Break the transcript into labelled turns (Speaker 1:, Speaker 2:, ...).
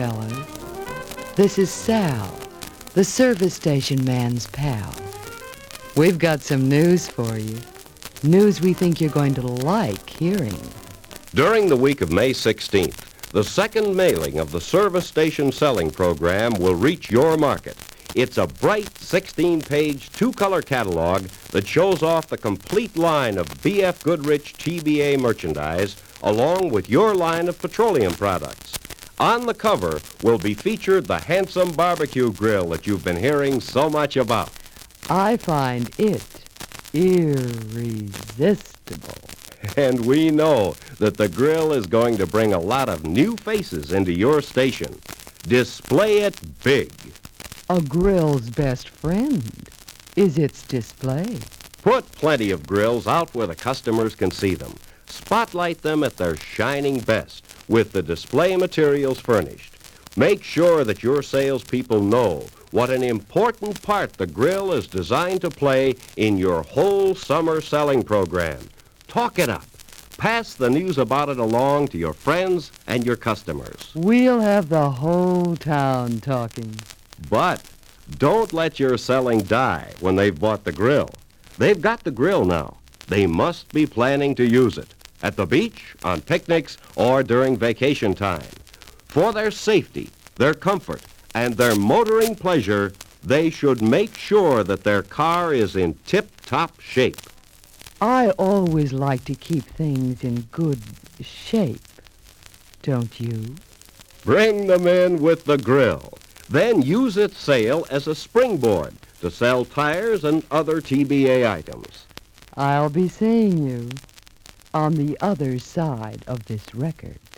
Speaker 1: fellas. This is Sal, the service station man's pal. We've got some news for you. News we think you're going to like hearing.
Speaker 2: During the week of May 16th, the second mailing of the Service Station Selling Program will reach your market. It's a bright 16-page, two-color catalog that shows off the complete line of B.F. Goodrich TBA merchandise, along with your line of petroleum products. On the cover will be featured the handsome barbecue grill that you've been hearing so much about.
Speaker 1: I find it irresistible.
Speaker 2: And we know that the grill is going to bring a lot of new faces into your station. Display it big.
Speaker 1: A grill's best friend is its display.
Speaker 2: Put plenty of grills out where the customers can see them. Spotlight them at their shining best with the display materials furnished. Make sure that your salespeople know what an important part the grill is designed to play in your whole summer selling program. Talk it up. Pass the news about it along to your friends and your customers.
Speaker 1: We'll have the whole town talking.
Speaker 2: But don't let your selling die when they've bought the grill. They've got the grill now. They must be planning to use it at the beach, on picnics, or during vacation time. For their safety, their comfort, and their motoring pleasure, they should make sure that their car is in tip-top shape.
Speaker 1: I always like to keep things in good shape, don't you?
Speaker 2: Bring them in with the grill. Then use its sale as a springboard to sell tires and other TBA items.
Speaker 1: I'll be seeing you on the other side of this record.